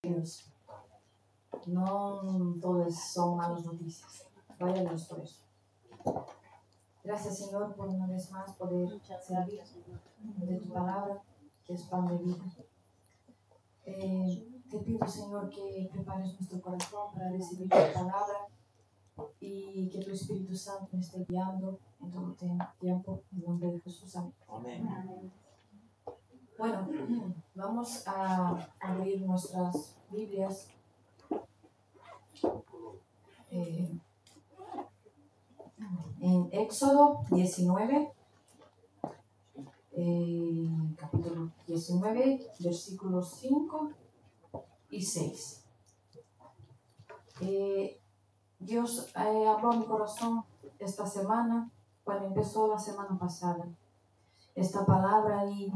Dios. No todas son malas noticias. Vaya Dios por eso. Gracias, Señor, por una vez más poder servir de tu palabra, que es pan de vida. Te pido, Señor, que prepares nuestro corazón para recibir tu palabra y que tu Espíritu Santo me esté guiando en todo tiempo. En el nombre de Jesús. Amén. Amén. Bueno, vamos a abrir nuestras Biblias en Éxodo 19, capítulo 19, versículos 5 y 6. Dios habló a mi corazón esta semana, cuando empezó la semana pasada, esta palabra, y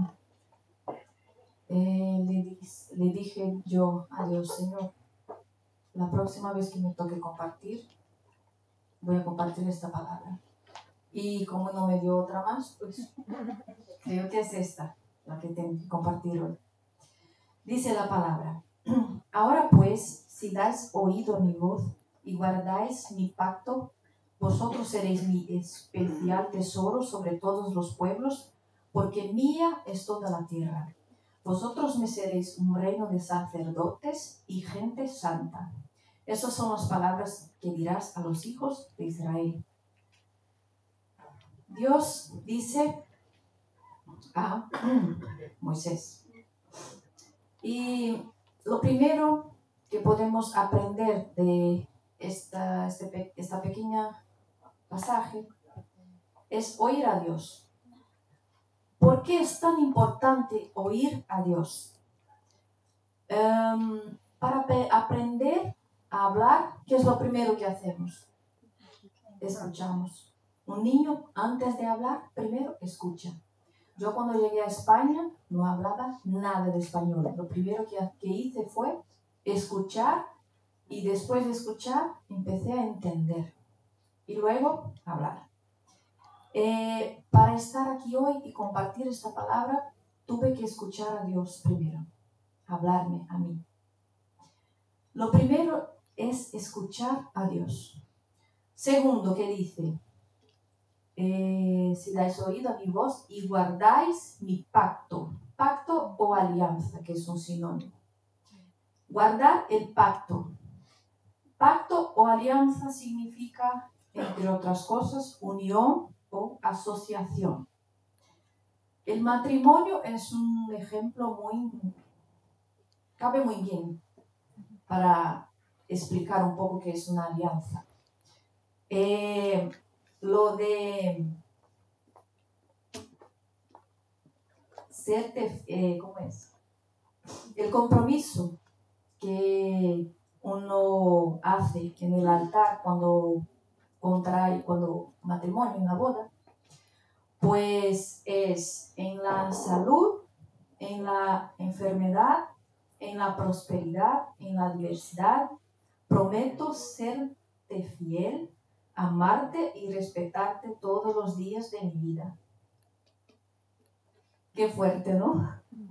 le dije yo a Dios: Señor, la próxima vez que me toque compartir, voy a compartir esta palabra. Y como no me dio otra más, pues creo que es esta la que tengo que compartir hoy. Dice la palabra: ahora pues, si dais oído a mi voz y guardáis mi pacto, vosotros seréis mi especial tesoro sobre todos los pueblos, porque mía es toda la tierra. Vosotros me seréis un reino de sacerdotes y gente santa. Esas son las palabras que dirás a los hijos de Israel. Dios dice a Moisés. Y lo primero que podemos aprender de esta pequeña pasaje es oír a Dios. ¿Por qué es tan importante oír a Dios? Para aprender a hablar, ¿qué es lo primero que hacemos? Escuchamos. Un niño, antes de hablar, primero escucha. Yo cuando llegué a España no hablaba nada de español. Lo primero que hice fue escuchar, y después de escuchar empecé a entender y luego hablar. Para estar aquí hoy y compartir esta palabra, tuve que escuchar a Dios primero, hablarme a mí. Lo primero es escuchar a Dios. Segundo, ¿qué dice? Si dais oído a mi voz y guardáis mi pacto. Pacto o alianza, que es un sinónimo. Guardar el pacto. Pacto o alianza significa, entre otras cosas, unión o asociación. El matrimonio es un ejemplo cabe muy bien para explicar un poco qué es una alianza. Lo de ¿cómo es? El compromiso que uno hace en el altar cuando matrimonio, en la boda, pues es en la salud, en la enfermedad, en la prosperidad, en la adversidad. Prometo serte fiel, amarte y respetarte todos los días de mi vida. Qué fuerte, ¿no?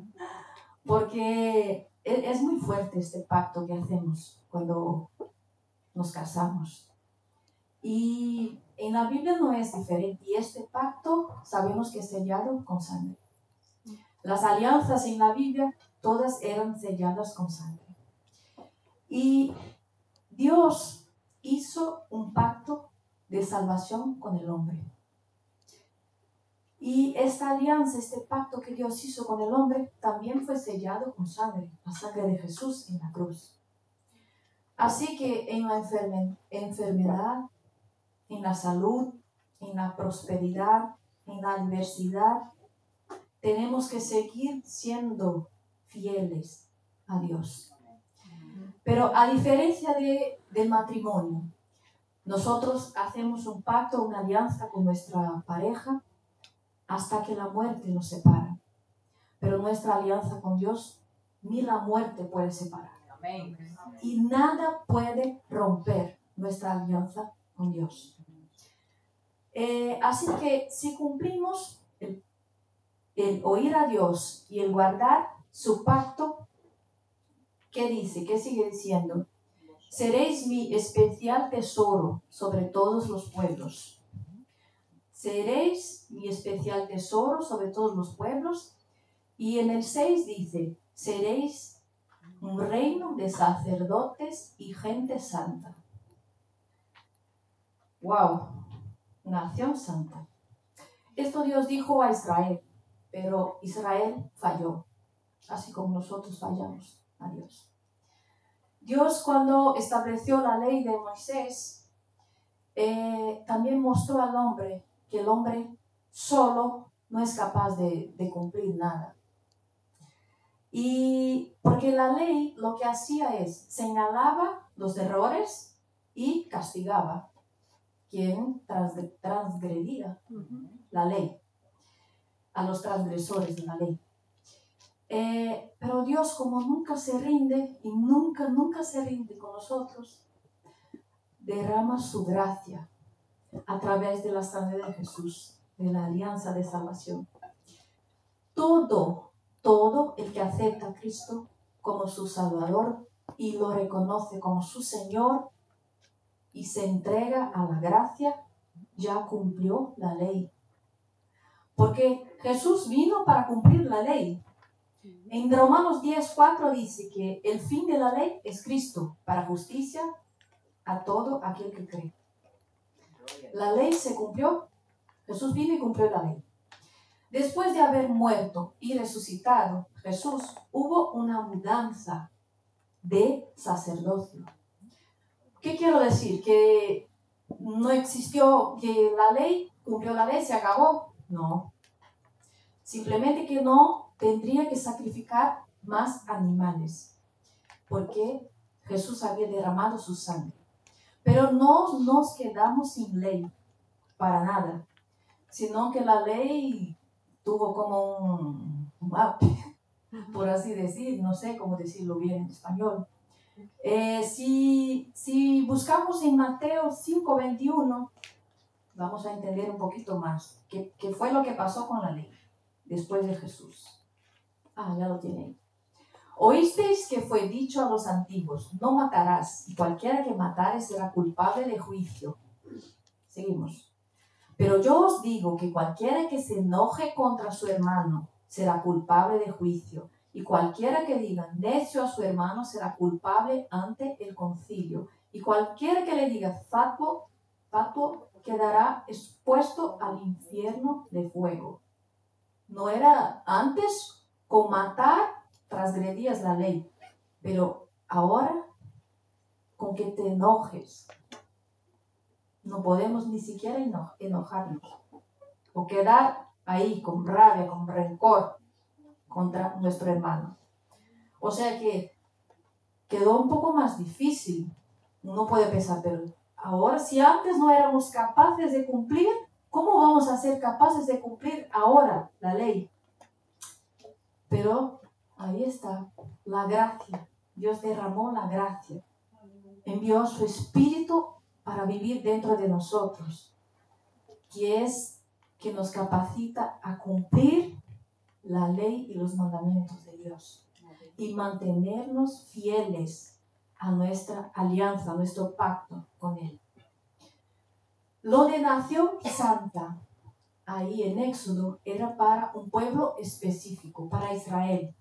Porque es muy fuerte este pacto que hacemos cuando nos casamos. Y en la Biblia no es diferente. Y este pacto sabemos que es sellado con sangre. Las alianzas en la Biblia todas eran selladas con sangre. Y Dios hizo un pacto de salvación con el hombre. Y esta alianza, este pacto que Dios hizo con el hombre, también fue sellado con sangre, la sangre de Jesús en la cruz. Así que en la enfermedad, en la salud, en la prosperidad, en la adversidad, tenemos que seguir siendo fieles a Dios. Pero a diferencia del matrimonio, nosotros hacemos un pacto, una alianza con nuestra pareja hasta que la muerte nos separa. Pero nuestra alianza con Dios, ni la muerte puede separar. Amén. Y nada puede romper nuestra alianza con Dios. Así que si cumplimos el oír a Dios y el guardar su pacto, ¿qué dice? ¿Qué sigue diciendo? Seréis mi especial tesoro sobre todos los pueblos. Seréis mi especial tesoro sobre todos los pueblos. Y en el 6 dice, seréis un reino de sacerdotes y gente santa. ¡Wow! Nación santa. Esto Dios dijo a Israel, pero Israel falló, así como nosotros fallamos a Dios. Dios, cuando estableció la ley de Moisés, también mostró al hombre que el hombre solo no es capaz de cumplir nada. Y porque la ley lo que hacía es señalaba los errores y castigaba quien transgredía la ley, a los transgresores de la ley. Pero Dios, como nunca se rinde y nunca se rinde con nosotros, derrama su gracia a través de la sangre de Jesús, de la alianza de salvación. Todo el que acepta a Cristo como su Salvador y lo reconoce como su Señor y se entrega a la gracia, ya cumplió la ley. Porque Jesús vino para cumplir la ley. En Romanos 10:4 dice que el fin de la ley es Cristo, para justicia a todo aquel que cree. La ley se cumplió, Jesús vino y cumplió la ley. Después de haber muerto y resucitado Jesús, hubo una mudanza de sacerdocio. ¿Qué quiero decir? Que no existió, que la ley, cumplió la ley, se acabó. No. Simplemente que no tendría que sacrificar más animales, porque Jesús había derramado su sangre. Pero no nos quedamos sin ley, para nada, sino que la ley tuvo como un up, por así decir, no sé cómo decirlo bien en español. Si buscamos en Mateo 5:21, vamos a entender un poquito más qué fue lo que pasó con la ley después de Jesús. Ya lo tiene ahí. Oísteis que fue dicho a los antiguos, no matarás, y cualquiera que matare será culpable de juicio. Seguimos. Pero yo os digo que cualquiera que se enoje contra su hermano será culpable de juicio, y cualquiera que diga necio a su hermano será culpable ante el concilio, y cualquiera que le diga fatuo quedará expuesto al infierno de fuego. No era antes con matar transgredías la ley, pero ahora con que te enojes. No podemos ni siquiera enojarnos o quedar ahí con rabia, con rencor contra nuestro hermano. O sea que quedó un poco más difícil. Uno puede pensar, pero ahora si antes no éramos capaces de cumplir, ¿cómo vamos a ser capaces de cumplir ahora la ley? Pero ahí está la gracia. Dios derramó la gracia. Envió su Espíritu para vivir dentro de nosotros, que nos capacita a cumplir la ley y los mandamientos de Dios y mantenernos fieles a nuestra alianza, a nuestro pacto con Él. Lo de nación santa, ahí en Éxodo, era para un pueblo específico, para Israel.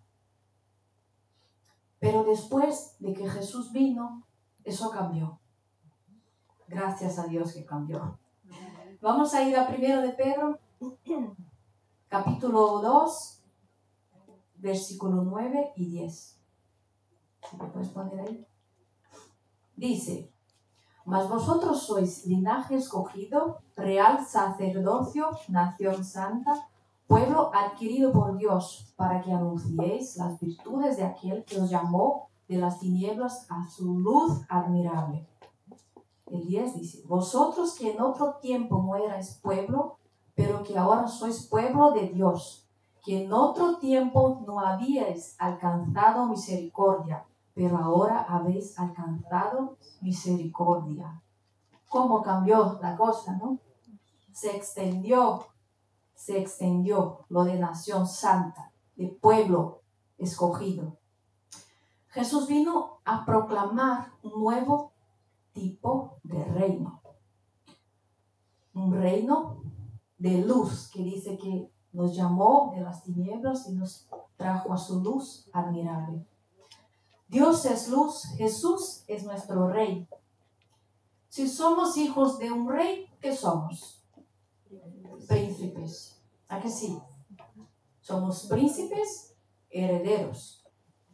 Pero después de que Jesús vino, eso cambió. Gracias a Dios que cambió. Vamos a ir a 1 de Pedro, capítulo 2, versículo 9 y 10. ¿Me puedes poner ahí? Dice, mas vosotros sois linaje escogido, real sacerdocio, nación santa, pueblo adquirido por Dios, para que anunciéis las virtudes de aquel que os llamó de las tinieblas a su luz admirable. El 10 dice, vosotros que en otro tiempo no erais pueblo, pero que ahora sois pueblo de Dios, que en otro tiempo no habíais alcanzado misericordia, pero ahora habéis alcanzado misericordia. ¿Cómo cambió la cosa, no? Se extendió lo de nación santa, de pueblo escogido. Jesús vino a proclamar un nuevo tipo de reino. Un reino de luz, que dice que nos llamó de las tinieblas y nos trajo a su luz admirable. Dios es luz, Jesús es nuestro rey. Si somos hijos de un rey, ¿qué somos? Príncipes. ¿A que sí? Somos príncipes herederos.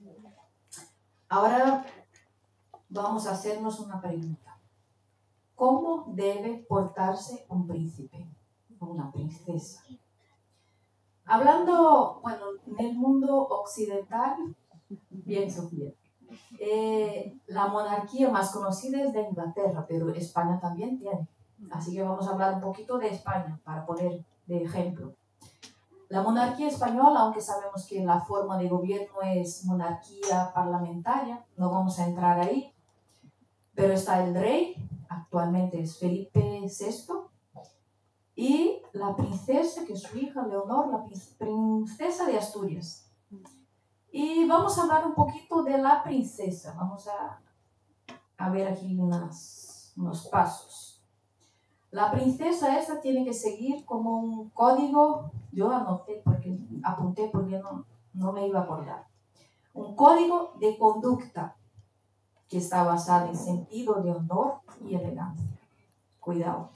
Ahora vamos a hacernos una pregunta. ¿Cómo debe portarse un príncipe o una princesa? Hablando, en el mundo occidental, bien, Sofía, la monarquía más conocida es de Inglaterra, pero España también tiene. Así que vamos a hablar un poquito de España para poner de ejemplo. La monarquía española, aunque sabemos que la forma de gobierno es monarquía parlamentaria, no vamos a entrar ahí, pero está el rey, actualmente es Felipe VI, y la princesa, que es su hija Leonor, la princesa de Asturias. Y vamos a hablar un poquito de la princesa. Vamos a ver aquí unos pasos. La princesa esta tiene que seguir como un código. Yo apunté porque no me iba a acordar. Un código de conducta que está basado en sentido de honor y elegancia. Cuidado.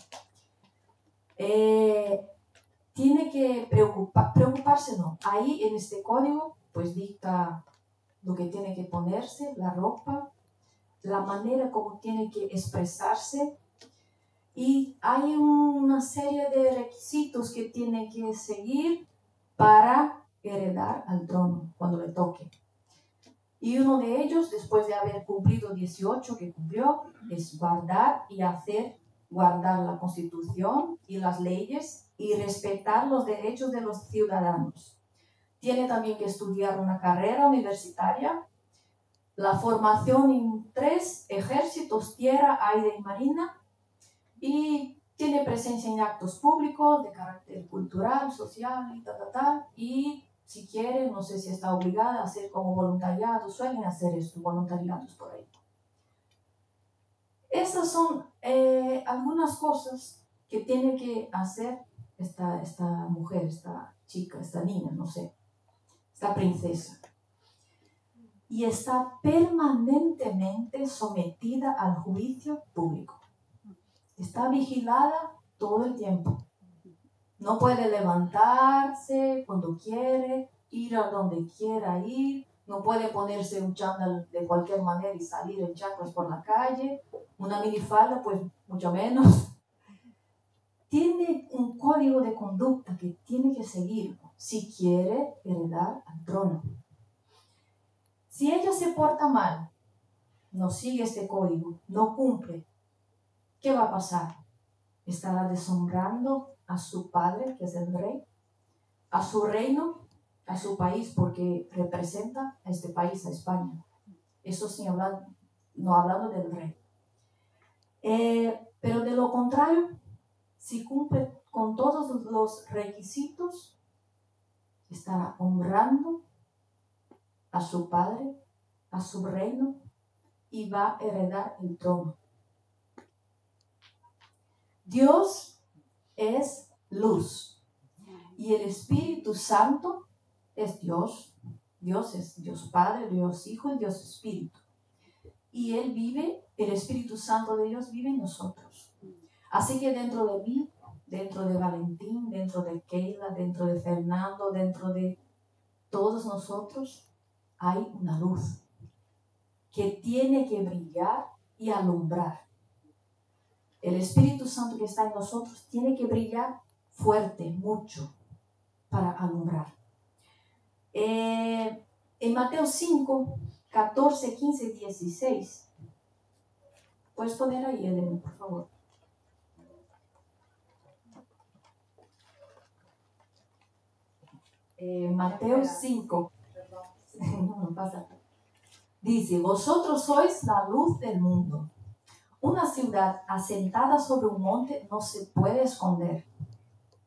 Tiene que preocuparse, no. Ahí en este código, pues dicta lo que tiene que ponerse, la ropa, la manera como tiene que expresarse, y hay una serie de requisitos que tiene que seguir para heredar al trono cuando le toque. Y uno de ellos, después de haber cumplido 18 que cumplió, es guardar la Constitución y las leyes y respetar los derechos de los ciudadanos. Tiene también que estudiar una carrera universitaria, la formación en 3 ejércitos, tierra, aire y marina, y tiene presencia en actos públicos de carácter cultural, social y si quiere, no sé si está obligada a hacer como voluntariado, suelen hacer esto, voluntariados por ahí. Estas son algunas cosas que tiene que hacer esta mujer, esta chica, esta niña, no sé, esta princesa. Y está permanentemente sometida al juicio público. Está vigilada todo el tiempo. No puede levantarse cuando quiere, ir a donde quiera ir. No puede ponerse un chándal de cualquier manera y salir en chanclas por la calle. Una minifalda, pues mucho menos. Tiene un código de conducta que tiene que seguir si quiere heredar al trono. Si ella se porta mal, no sigue este código, no cumple, ¿qué va a pasar? Estará deshonrando a su padre, que es el rey, a su reino, a su país, porque representa a este país, a España. Eso sí, no hablando del rey. Pero de lo contrario, si cumple con todos los requisitos, estará honrando a su padre, a su reino, y va a heredar el trono. Dios es luz y el Espíritu Santo es Dios. Dios es Dios Padre, Dios Hijo y Dios Espíritu. Y el Espíritu Santo de Dios vive en nosotros. Así que dentro de mí, dentro de Valentín, dentro de Keila, dentro de Fernando, dentro de todos nosotros, hay una luz que tiene que brillar y alumbrar. El Espíritu Santo que está en nosotros tiene que brillar fuerte, mucho, para alumbrar. En Mateo 5, 14, 15, 16. ¿Puedes poner ahí, Elena, por favor? Mateo 5. No pasa. Dice, vosotros sois la luz del mundo. Una ciudad asentada sobre un monte no se puede esconder.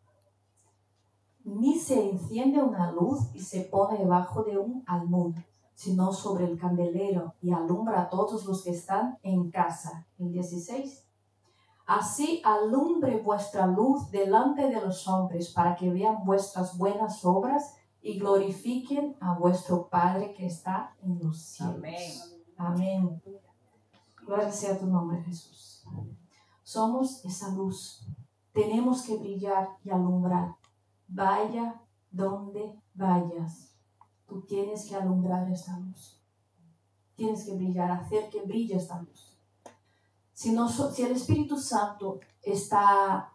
Ni se enciende una luz y se pone debajo de un almud, sino sobre el candelero y alumbra a todos los que están en casa. El 16. Así alumbre vuestra luz delante de los hombres, para que vean vuestras buenas obras y glorifiquen a vuestro Padre que está en los cielos. Amén. Gloria sea tu nombre, Jesús. Somos esa luz. Tenemos que brillar y alumbrar. Vaya donde vayas, tú tienes que alumbrar esta luz. Tienes que brillar, hacer que brille esta luz. Si el Espíritu Santo está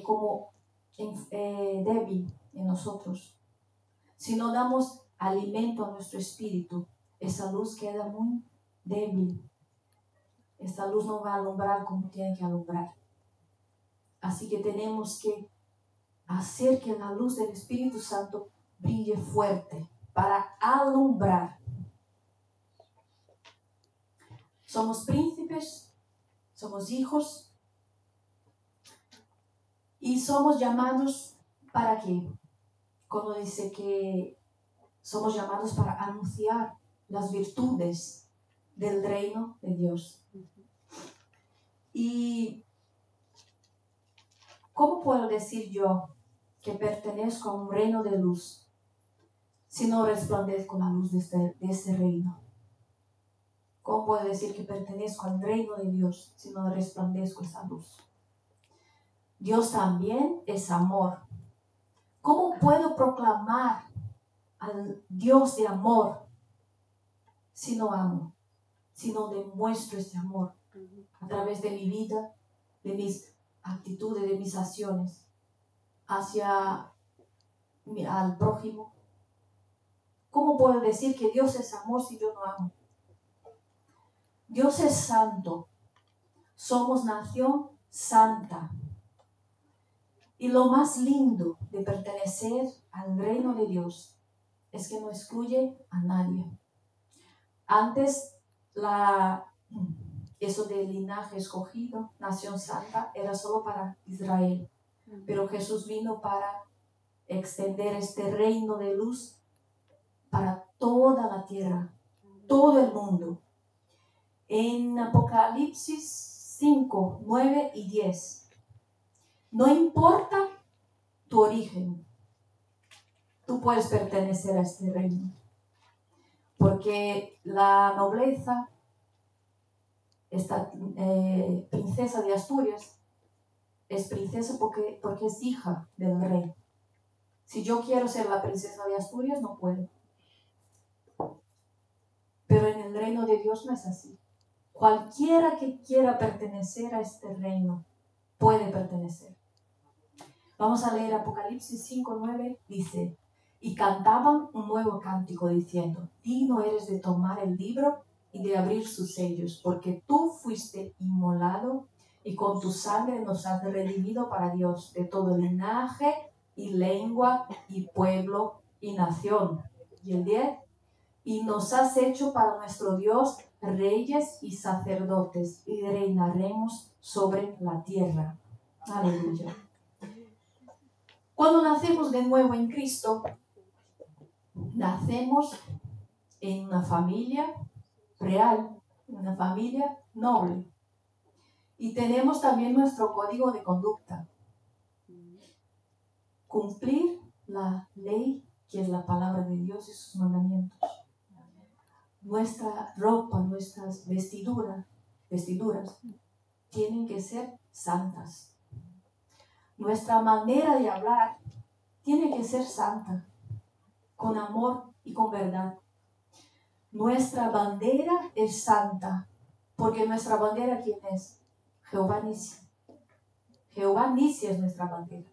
débil en nosotros, si no damos alimento a nuestro espíritu, esa luz queda muy débil. Esta luz no va a alumbrar como tiene que alumbrar. Así que tenemos que hacer que la luz del Espíritu Santo brille fuerte para alumbrar. Somos príncipes, somos hijos y somos llamados ¿para qué? Cuando dice que somos llamados para anunciar las virtudes del reino de Dios. Y ¿cómo puedo decir yo que pertenezco a un reino de luz si no resplandezco la luz de ese reino? ¿Cómo puedo decir que pertenezco al reino de Dios si no resplandezco esa luz? Dios también es amor. ¿Cómo puedo proclamar al Dios de amor si no amo? Si no demuestro este amor a través de mi vida, de mis actitudes, de mis acciones al prójimo. ¿Cómo puedo decir que Dios es amor si yo no amo? Dios es santo. Somos nación santa. Y lo más lindo de pertenecer al reino de Dios es que no excluye a nadie. Antes, eso del linaje escogido, nación santa, era solo para Israel. Pero Jesús vino para extender este reino de luz para toda la tierra, todo el mundo. En Apocalipsis 5, 9 y 10. No importa tu origen, tú puedes pertenecer a este reino. Porque la nobleza, esta princesa de Asturias, es princesa porque es hija del rey. Si yo quiero ser la princesa de Asturias, no puedo. Pero en el reino de Dios no es así. Cualquiera que quiera pertenecer a este reino puede pertenecer. Vamos a leer Apocalipsis 5:9, dice: y cantaban un nuevo cántico diciendo: digno eres de tomar el libro y de abrir sus sellos, porque tú fuiste inmolado y con tu sangre nos has redimido para Dios de todo linaje y lengua y pueblo y nación. Y el 10: y nos has hecho para nuestro Dios reyes y sacerdotes, y reinaremos sobre la tierra. Aleluya. Cuando nacemos de nuevo en Cristo, nacemos en una familia real, una familia noble. Y tenemos también nuestro código de conducta. Cumplir la ley, que es la palabra de Dios y sus mandamientos. Nuestra ropa, nuestras vestiduras tienen que ser santas. Nuestra manera de hablar tiene que ser santa, con amor y con verdad. Nuestra bandera es santa, porque nuestra bandera, ¿quién es? Jehová Nissi. Jehová Nissi es nuestra bandera.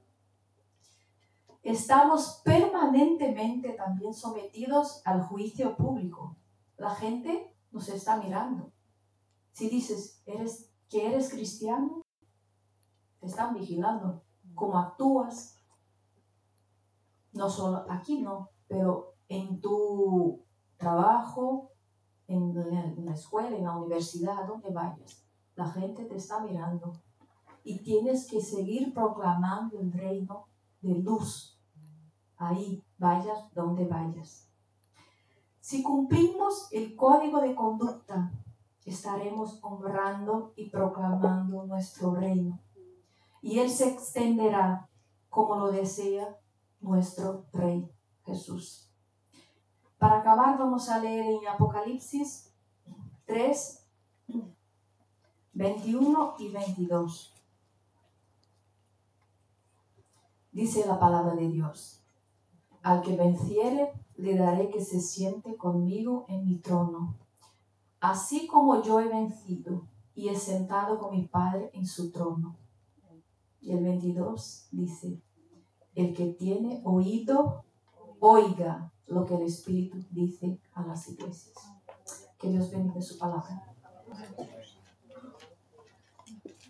Estamos permanentemente también sometidos al juicio público. La gente nos está mirando. Si dices que eres cristiano, te están vigilando. Cómo actúas. No solo aquí, no, pero en tu trabajo, en la escuela, en la universidad, a donde vayas, la gente te está mirando y tienes que seguir proclamando el reino de luz. Ahí, vayas donde vayas. Si cumplimos el código de conducta, estaremos honrando y proclamando nuestro reino. Y Él se extenderá como lo desea nuestro Rey Jesús. Para acabar, vamos a leer en Apocalipsis 3, 21 y 22. Dice la palabra de Dios: al que venciere, le daré que se siente conmigo en mi trono, así como yo he vencido y he sentado con mi Padre en su trono. Y el 22 dice: el que tiene oído, oiga lo que el Espíritu dice a las iglesias. Que Dios bendiga su palabra.